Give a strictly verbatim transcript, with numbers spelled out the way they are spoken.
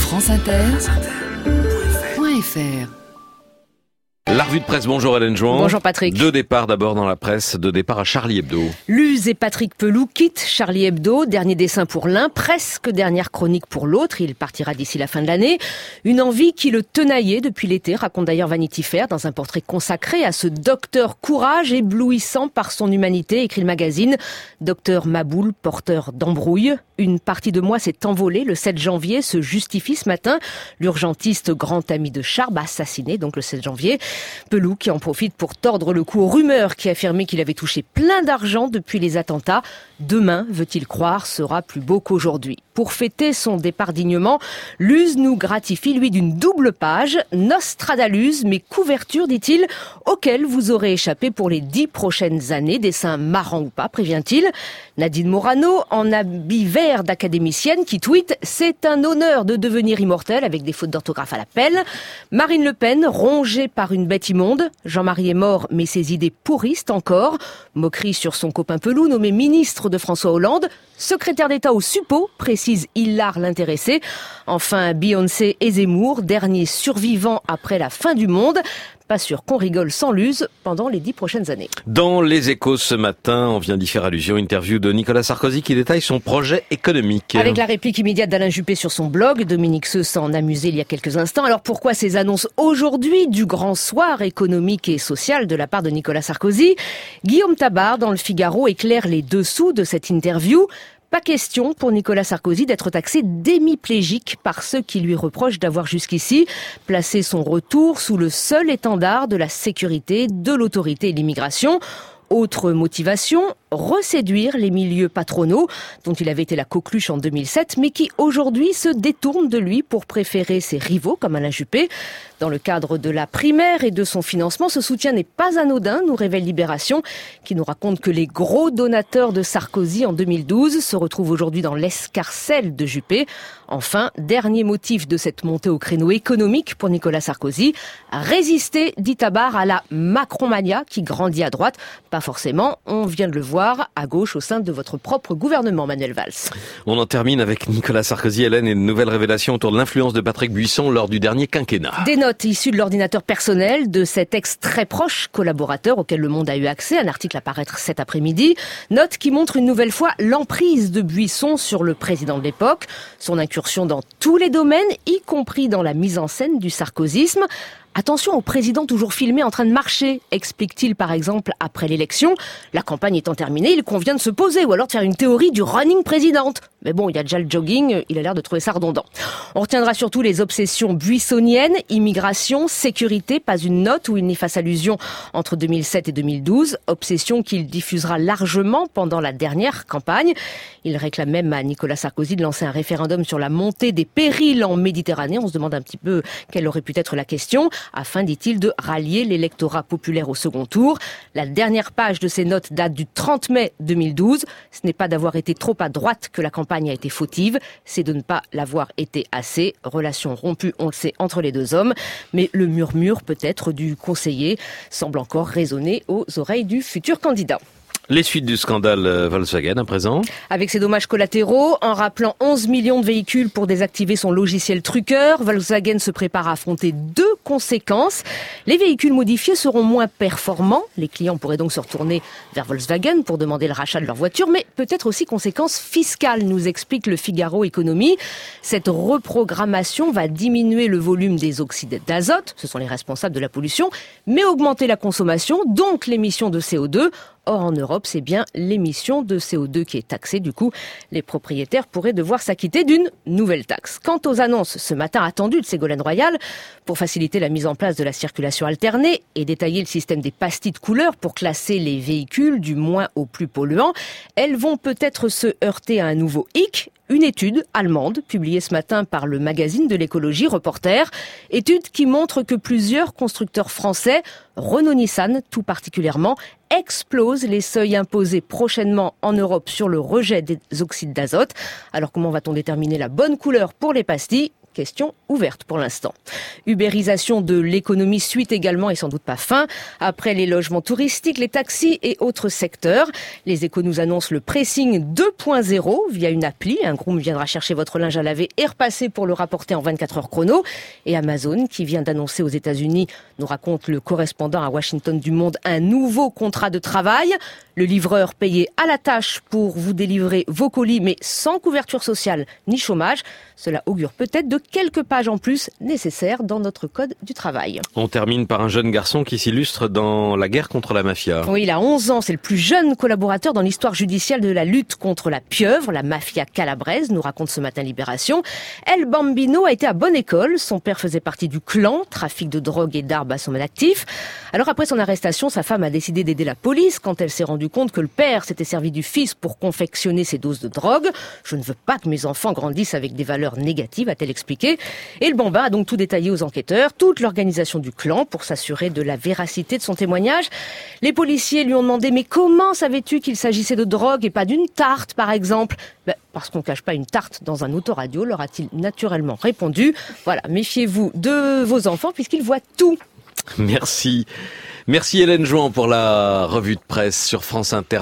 France Inter point F R. La revue de presse, bonjour Hélène Jouan. Bonjour Patrick. Deux départs d'abord dans la presse, deux départs à Charlie Hebdo. Luz et Patrick Pelou quittent Charlie Hebdo, dernier dessin pour l'un, presque dernière chronique pour l'autre, il partira d'ici la fin de l'année. Une envie qui le tenaillait depuis l'été, raconte d'ailleurs Vanity Fair dans un portrait consacré à ce docteur courage éblouissant par son humanité, écrit le magazine. Docteur Maboul, porteur d'embrouille. Une partie de moi s'est envolée le sept janvier, se justifie ce matin. L'urgentiste grand ami de Charb, assassiné donc le sept janvier. Pelou qui en profite pour tordre le cou aux rumeurs qui affirmaient qu'il avait touché plein d'argent depuis les attentats. Demain, veut-il croire, sera plus beau qu'aujourd'hui. Pour fêter son départ dignement, Luz nous gratifie, lui, d'une double page. Nostradaluz, mais couverture, dit-il, auquel vous aurez échappé pour les dix prochaines années. Dessin marrant ou pas, prévient-il. Nadine Morano, en habit vert d'académicienne, qui tweet « C'est un honneur de devenir immortel » avec des fautes d'orthographe à la pelle. Marine Le Pen, rongée par une bête immonde. Jean-Marie est mort, mais ses idées pourrissent encore. Moquerie sur son copain Pelou, nommé ministre de François Hollande. Secrétaire d'État au suppôt, précise Hilar l'intéressé. Enfin, Beyoncé et Zemmour, dernier survivant après la fin du monde. Pas sûr qu'on rigole sans Luz pendant les dix prochaines années. Dans les Échos ce matin, on vient d'y faire allusion, interview de Nicolas Sarkozy qui détaille son projet économique. Avec la réplique immédiate d'Alain Juppé sur son blog, Dominique Seux s'en amusait il y a quelques instants. Alors pourquoi ces annonces aujourd'hui du grand soir économique et social de la part de Nicolas Sarkozy? Guillaume Tabar, dans le Figaro, éclaire les dessous de cette interview. Pas question pour Nicolas Sarkozy d'être taxé d'hémiplégique par ceux qui lui reprochent d'avoir jusqu'ici placé son retour sous le seul étendard de la sécurité, de l'autorité et de l'immigration. Autre motivation, reséduire les milieux patronaux, dont il avait été la coqueluche en deux mille sept, mais qui aujourd'hui se détournent de lui pour préférer ses rivaux comme Alain Juppé. Dans le cadre de la primaire et de son financement, ce soutien n'est pas anodin, nous révèle Libération, qui nous raconte que les gros donateurs de Sarkozy en deux mille douze se retrouvent aujourd'hui dans l'escarcelle de Juppé. Enfin, dernier motif de cette montée au créneau économique pour Nicolas Sarkozy, résister, dit Tabar, à la Macronmania qui grandit à droite. Pas forcément, on vient de le voir à gauche au sein de votre propre gouvernement, Manuel Valls. On en termine avec Nicolas Sarkozy, Hélène, et une nouvelle révélation autour de l'influence de Patrick Buisson lors du dernier quinquennat. Des notes issues de l'ordinateur personnel de cet ex très proche collaborateur auquel Le Monde a eu accès, un article à paraître cet après-midi. Note qui montre une nouvelle fois l'emprise de Buisson sur le président de l'époque, son incursion dans tous les domaines, y compris dans la mise en scène du sarkozysme. Attention au président toujours filmé en train de marcher, explique-t-il par exemple après l'élection. La campagne étant terminée, il convient de se poser ou alors de faire une théorie du running présidente. Mais bon, il y a déjà le jogging, il a l'air de trouver ça redondant. On retiendra surtout les obsessions buissonniennes, immigration, sécurité, pas une note où il n'y fasse allusion entre deux mille sept et deux mille douze, obsession qu'il diffusera largement pendant la dernière campagne. Il réclame même à Nicolas Sarkozy de lancer un référendum sur la montée des périls en Méditerranée. On se demande un petit peu quelle aurait pu être la question, afin, dit-il, de rallier l'électorat populaire au second tour. La dernière page de ces notes date du trente mai deux mille douze. Ce n'est pas d'avoir été trop à droite que la campagne a été fautive, c'est de ne pas l'avoir été assez. Relation rompue, on le sait, entre les deux hommes. Mais le murmure, peut-être, du conseiller semble encore résonner aux oreilles du futur candidat. Les suites du scandale Volkswagen à présent. Avec ses dommages collatéraux, en rappelant onze millions de véhicules pour désactiver son logiciel truqueur, Volkswagen se prépare à affronter deux conséquences. Les véhicules modifiés seront moins performants. Les clients pourraient donc se retourner vers Volkswagen pour demander le rachat de leur voiture, mais peut-être aussi conséquences fiscales, nous explique le Figaro Économie. Cette reprogrammation va diminuer le volume des oxydes d'azote, ce sont les responsables de la pollution, mais augmenter la consommation, donc l'émission de C O deux. Or, en Europe, c'est bien l'émission de C O deux qui est taxée. Du coup, les propriétaires pourraient devoir s'acquitter d'une nouvelle taxe. Quant aux annonces ce matin attendues de Ségolène Royal, pour faciliter la mise en place de la circulation alternée et détailler le système des pastilles de couleurs pour classer les véhicules du moins au plus polluant, elles vont peut-être se heurter à un nouveau hic. Une étude allemande, publiée ce matin par le magazine de l'écologie Reporter, étude qui montre que plusieurs constructeurs français, Renault-Nissan tout particulièrement, explosent les seuils imposés prochainement en Europe sur le rejet des oxydes d'azote. Alors comment va-t-on déterminer la bonne couleur pour les pastilles ? Question ouverte pour l'instant. Ubérisation de l'économie suite également et sans doute pas fin. Après les logements touristiques, les taxis et autres secteurs. Les Échos nous annoncent le pressing deux point zéro via une appli. Un groom viendra chercher votre linge à laver et repasser pour le rapporter en vingt-quatre heures chrono. Et Amazon, qui vient d'annoncer aux États-Unis, nous raconte le correspondant à Washington du Monde, un nouveau contrat de travail. Le livreur payé à la tâche pour vous délivrer vos colis, mais sans couverture sociale ni chômage. Cela augure peut-être de quelques pages en plus nécessaires dans notre code du travail. On termine par un jeune garçon qui s'illustre dans la guerre contre la mafia. Oui, il a onze ans. C'est le plus jeune collaborateur dans l'histoire judiciaire de la lutte contre la pieuvre, la mafia calabraise, nous raconte ce matin Libération. El Bambino a été à bonne école. Son père faisait partie du clan, trafic de drogue et d'armes à son actif. Alors après son arrestation, sa femme a décidé d'aider la police quand elle s'est rendue compte que le père s'était servi du fils pour confectionner ses doses de drogue. Je ne veux pas que mes enfants grandissent avec des valeurs négatives, a-t-elle expliqué. Et le bambin a donc tout détaillé aux enquêteurs, toute l'organisation du clan pour s'assurer de la véracité de son témoignage. Les policiers lui ont demandé « Mais comment savais-tu qu'il s'agissait de drogue et pas d'une tarte, par exemple ?» Ben, parce qu'on ne cache pas une tarte dans un autoradio, leur a-t-il naturellement répondu. Voilà, méfiez-vous de vos enfants puisqu'ils voient tout. Merci. Merci Hélène Jouan pour la revue de presse sur France Inter.